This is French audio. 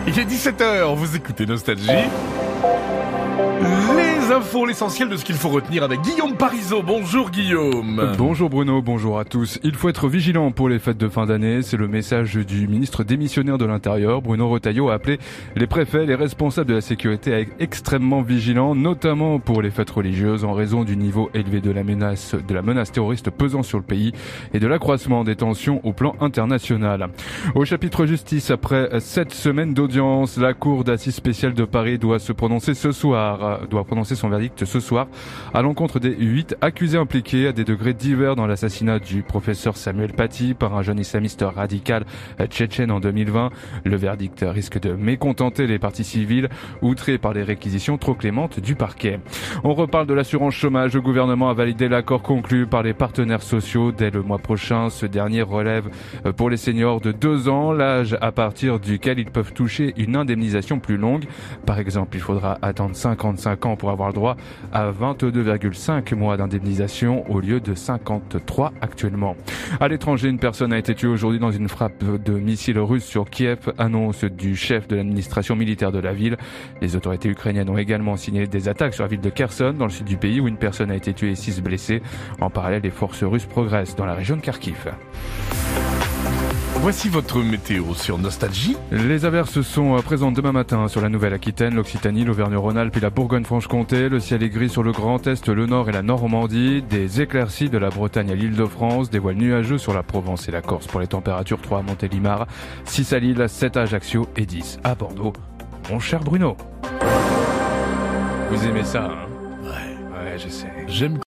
Il est 17h, vous écoutez Nostalgie. Les infos, l'essentiel de ce qu'il faut retenir avec Guillaume Parisot. Bonjour Guillaume. Bonjour Bruno, bonjour à tous. Il faut être vigilant pour les fêtes de fin d'année. C'est le message du ministre démissionnaire de l'Intérieur. Bruno Retailleau a appelé les préfets, les responsables de la sécurité à être extrêmement vigilants, notamment pour les fêtes religieuses, en raison du niveau élevé de la menace terroriste pesant sur le pays et de l'accroissement des tensions au plan international. Au chapitre justice, après 7 semaines d'audience, la Cour d'assises spéciale de Paris doit prononcer son verdict ce soir à l'encontre des 8 accusés impliqués à des degrés divers dans l'assassinat du professeur Samuel Paty par un jeune islamiste radical tchétchène en 2020. Le verdict risque de mécontenter les parties civiles, outrées par les réquisitions trop clémentes du parquet. On reparle de l'assurance chômage. Le gouvernement a validé l'accord conclu par les partenaires sociaux dès le mois prochain. Ce dernier relève pour les seniors de 2 ans l'âge à partir duquel ils peuvent toucher une indemnisation plus longue. Par exemple, il faudra attendre 55 ans pour avoir le droit à 22,5 mois d'indemnisation au lieu de 53 actuellement. À l'étranger, une personne a été tuée aujourd'hui dans une frappe de missiles russes sur Kiev, annonce du chef de l'administration militaire de la ville. Les autorités ukrainiennes ont également signalé des attaques sur la ville de Kherson, dans le sud du pays, où une personne a été tuée et 6 blessés. En parallèle, les forces russes progressent dans la région de Kharkiv. Voici votre météo sur Nostalgie. Les averses sont présentes demain matin sur la Nouvelle-Aquitaine, l'Occitanie, l'Auvergne-Rhône-Alpes et la Bourgogne-Franche-Comté. Le ciel est gris sur le Grand Est, le Nord et la Normandie. Des éclaircies de la Bretagne à l'Île-de-France. Des voiles nuageux sur la Provence et la Corse pour les températures. 3 à Montélimar, 6 à Lille, 7 à Ajaccio et 10 à Bordeaux. Mon cher Bruno. Vous aimez ça, hein? Ouais, Ouais, je sais. j'aime